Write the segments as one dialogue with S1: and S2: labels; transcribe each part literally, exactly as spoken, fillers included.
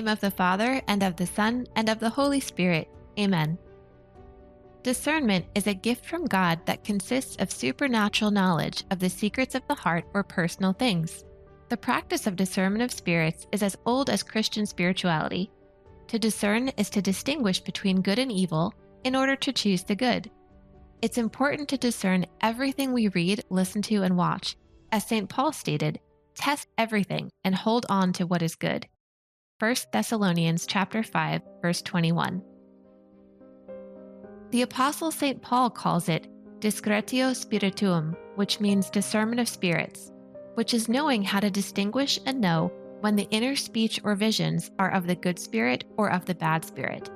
S1: name of the Father, and of the Son, and of the Holy Spirit. Amen. Discernment is a gift from God that consists of supernatural knowledge of the secrets of the heart or personal things. The practice of discernment of spirits is as old as Christian spirituality. To discern is to distinguish between good and evil in order to choose the good. It's important to discern everything we read, listen to, and watch. As Saint Paul stated, test everything and hold on to what is good. First Thessalonians chapter five, verse twenty-one. The Apostle Saint Paul calls it discretio spirituum, which means discernment of spirits, which is knowing how to distinguish and know when the inner speech or visions are of the good spirit or of the bad spirit.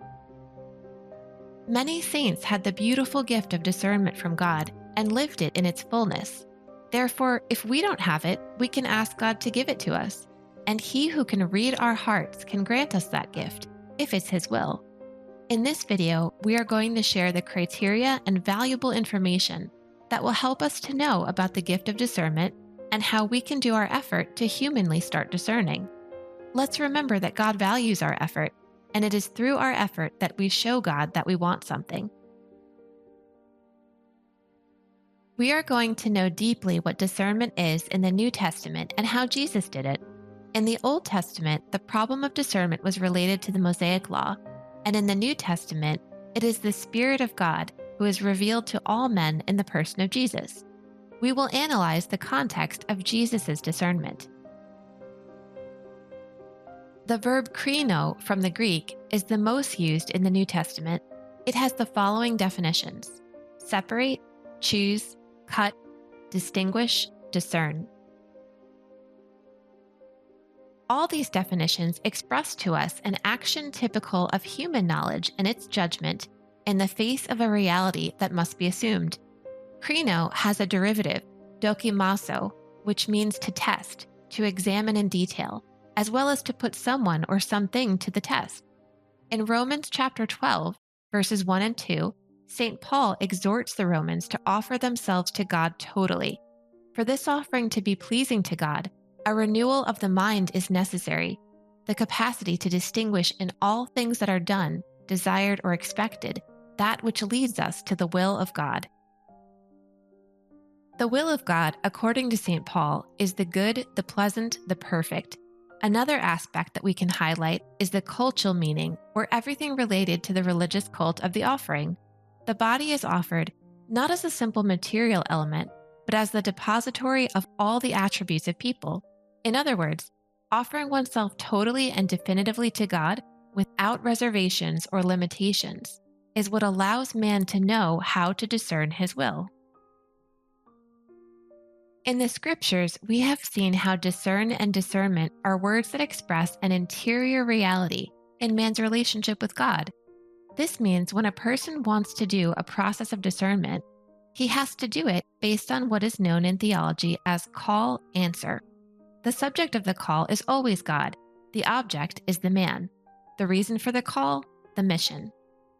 S1: Many saints had the beautiful gift of discernment from God and lived it in its fullness. Therefore, if we don't have it, we can ask God to give it to us, and He who can read our hearts can grant us that gift, if it's His will. In this video, we are going to share the criteria and valuable information that will help us to know about the gift of discernment and how we can do our effort to humanly start discerning. Let's remember that God values our effort, and it is through our effort that we show God that we want something. We are going to know deeply what discernment is in the New Testament and how Jesus did it. In the Old Testament, the problem of discernment was related to the Mosaic Law, and in the New Testament, it is the Spirit of God who is revealed to all men in the person of Jesus. We will analyze the context of Jesus' discernment. The verb krino from the Greek is the most used in the New Testament. It has the following definitions: separate, choose, cut, distinguish, discern. All these definitions express to us an action typical of human knowledge and its judgment in the face of a reality that must be assumed. Krino has a derivative, dokimazo, which means to test, to examine in detail, as well as to put someone or something to the test. In Romans chapter twelve, verses one and two, Saint Paul exhorts the Romans to offer themselves to God totally. For this offering to be pleasing to God, a renewal of the mind is necessary, the capacity to distinguish in all things that are done, desired, or expected, that which leads us to the will of God. The will of God, according to Saint Paul, is the good, the pleasant, the perfect. Another aspect that we can highlight is the cultural meaning, or everything related to the religious cult of the offering. The body is offered not as a simple material element, but as the depository of all the attributes of people. In other words, offering oneself totally and definitively to God without reservations or limitations is what allows man to know how to discern His will. In the scriptures, we have seen how discern and discernment are words that express an interior reality in man's relationship with God. This means when a person wants to do a process of discernment, he has to do it based on what is known in theology as call-answer. The subject of the call is always God. The object is the man. The reason for the call, the mission.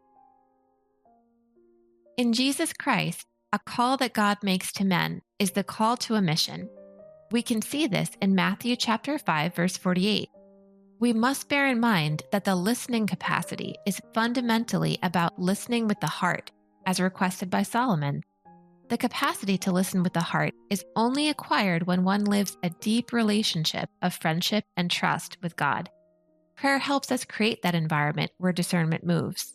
S1: In Jesus Christ, a call that God makes to men is the call to a mission. We can see this in Matthew chapter five, verse forty-eight. We must bear in mind that the listening capacity is fundamentally about listening with the heart, as requested by Solomon. The capacity to listen with the heart is only acquired when one lives a deep relationship of friendship and trust with God. Prayer helps us create that environment where discernment moves.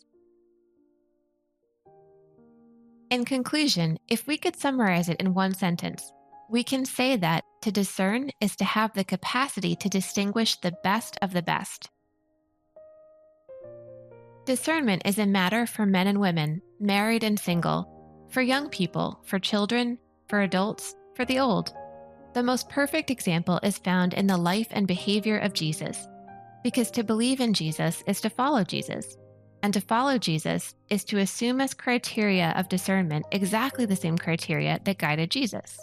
S1: In conclusion, if we could summarize it in one sentence, we can say that to discern is to have the capacity to distinguish the best of the best. Discernment is a matter for men and women, married and single, for young people, for children, for adults, for the old. The most perfect example is found in the life and behavior of Jesus, because to believe in Jesus is to follow Jesus. And to follow Jesus is to assume as criteria of discernment exactly the same criteria that guided Jesus.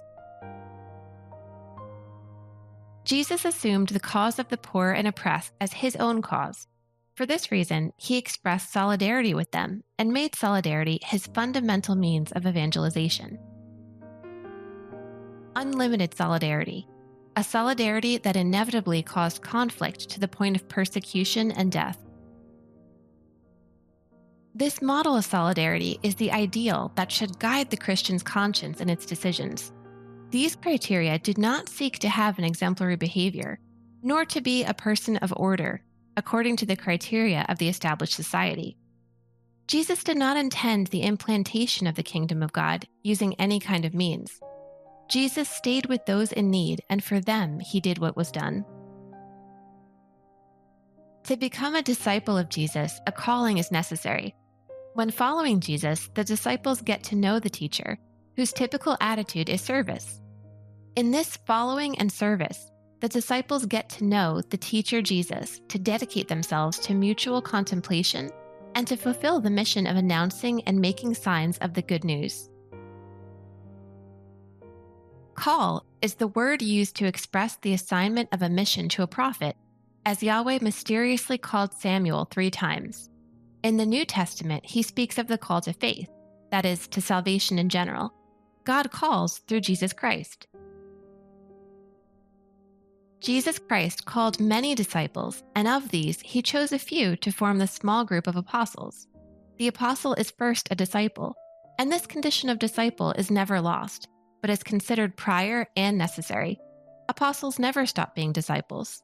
S1: Jesus assumed the cause of the poor and oppressed as His own cause. For this reason, He expressed solidarity with them and made solidarity His fundamental means of evangelization. Unlimited solidarity. a solidarity that inevitably caused conflict to the point of persecution and death. This model of solidarity is the ideal that should guide the Christian's conscience in its decisions. These criteria did not seek to have an exemplary behavior, nor to be a person of order, according to the criteria of the established society. Jesus did not intend the implantation of the kingdom of God using any kind of means. Jesus stayed with those in need, and for them he did what was done. To become a disciple of Jesus, a calling is necessary. When following Jesus, the disciples get to know the teacher, whose typical attitude is service. In this following and service, the disciples get to know the teacher Jesus to dedicate themselves to mutual contemplation and to fulfill the mission of announcing and making signs of the good news. Call is the word used to express the assignment of a mission to a prophet, as Yahweh mysteriously called Samuel three times. In the New Testament, he speaks of the call to faith, that is, to salvation in general. God calls through Jesus Christ. Jesus Christ called many disciples, and of these, he chose a few to form the small group of apostles. The apostle is first a disciple, and this condition of disciple is never lost, but is considered prior and necessary. Apostles never stop being disciples.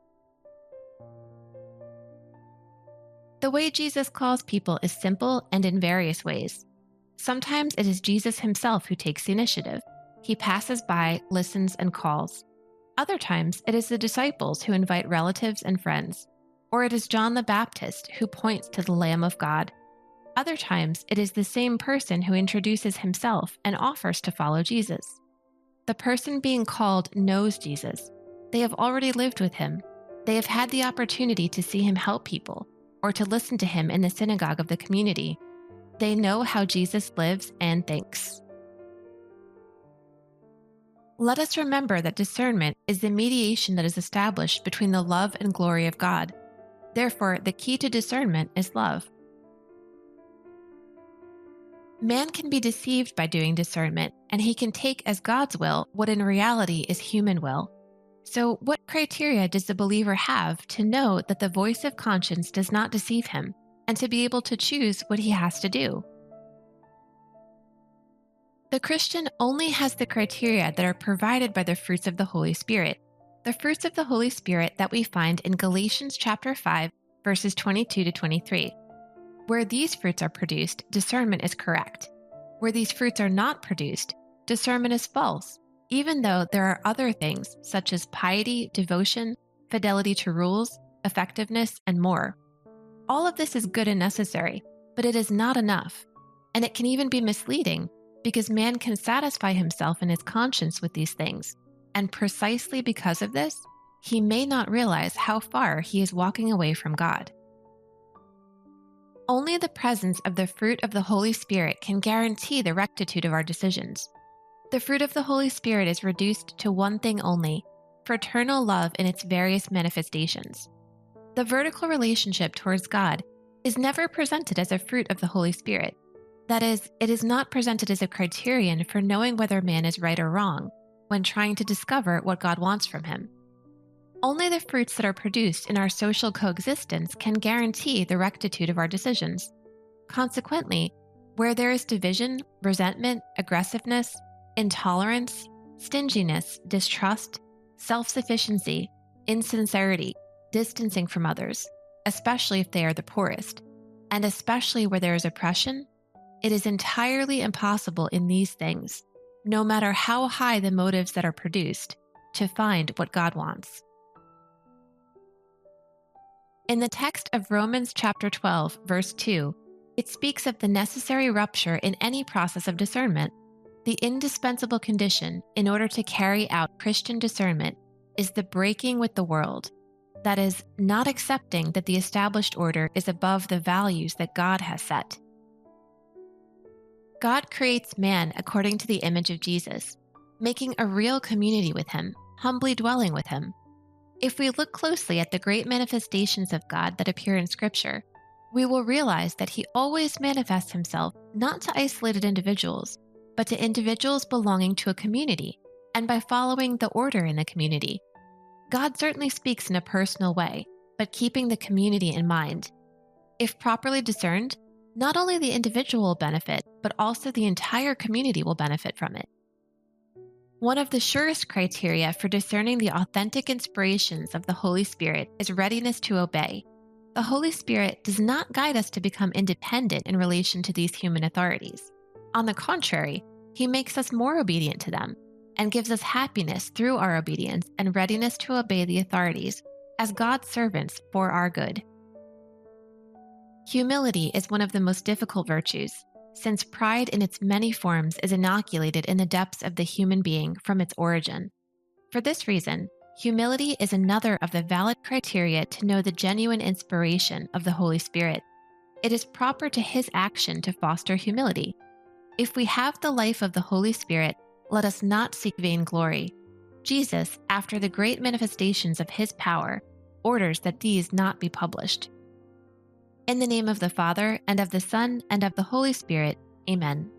S1: The way Jesus calls people is simple and in various ways. Sometimes it is Jesus himself who takes the initiative. He passes by, listens, and calls. Other times, it is the disciples who invite relatives and friends, or it is John the Baptist who points to the Lamb of God. Other times, it is the same person who introduces himself and offers to follow Jesus. The person being called knows Jesus. They have already lived with him. They have had the opportunity to see him help people, or to listen to him in the synagogue of the community. They know how Jesus lives and thinks. Let us remember that discernment is the mediation that is established between the love and glory of God. Therefore, the key to discernment is love. Man can be deceived by doing discernment, and he can take as God's will what in reality is human will. So, what criteria does the believer have to know that the voice of conscience does not deceive him, and to be able to choose what he has to do? The Christian only has the criteria that are provided by the fruits of the Holy Spirit, the fruits of the Holy Spirit that we find in Galatians chapter five, verses twenty-two to twenty-three. Where these fruits are produced, discernment is correct. Where these fruits are not produced, discernment is false, even though there are other things such as piety, devotion, fidelity to rules, effectiveness, and more. All of this is good and necessary, but it is not enough, and it can even be misleading because man can satisfy himself and his conscience with these things, and precisely because of this, he may not realize how far he is walking away from God. Only the presence of the fruit of the Holy Spirit can guarantee the rectitude of our decisions. The fruit of the Holy Spirit is reduced to one thing only: fraternal love in its various manifestations. The vertical relationship towards God is never presented as a fruit of the Holy Spirit. That is, it is not presented as a criterion for knowing whether man is right or wrong when trying to discover what God wants from him. Only the fruits that are produced in our social coexistence can guarantee the rectitude of our decisions. Consequently, where there is division, resentment, aggressiveness, intolerance, stinginess, distrust, self-sufficiency, insincerity, distancing from others, especially if they are the poorest, and especially where there is oppression, it is entirely impossible in these things, no matter how high the motives that are produced, to find what God wants. In the text of Romans chapter twelve, verse two, it speaks of the necessary rupture in any process of discernment. The indispensable condition in order to carry out Christian discernment is the breaking with the world, that is, not accepting that the established order is above the values that God has set. God creates man according to the image of Jesus, making a real community with him, humbly dwelling with him. If we look closely at the great manifestations of God that appear in Scripture, we will realize that he always manifests himself not to isolated individuals, but to individuals belonging to a community, and by following the order in the community. God certainly speaks in a personal way, but keeping the community in mind. If properly discerned, not only the individual will benefit, but also the entire community will benefit from it. One of the surest criteria for discerning the authentic inspirations of the Holy Spirit is readiness to obey. The Holy Spirit does not guide us to become independent in relation to these human authorities. On the contrary, He makes us more obedient to them and gives us happiness through our obedience and readiness to obey the authorities as God's servants for our good. Humility is one of the most difficult virtues, since pride in its many forms is inoculated in the depths of the human being from its origin. For this reason, humility is another of the valid criteria to know the genuine inspiration of the Holy Spirit. It is proper to His action to foster humility. If we have the life of the Holy Spirit, let us not seek vainglory. Jesus, after the great manifestations of His power, orders that these not be published. In the name of the Father, and of the Son, and of the Holy Spirit, Amen.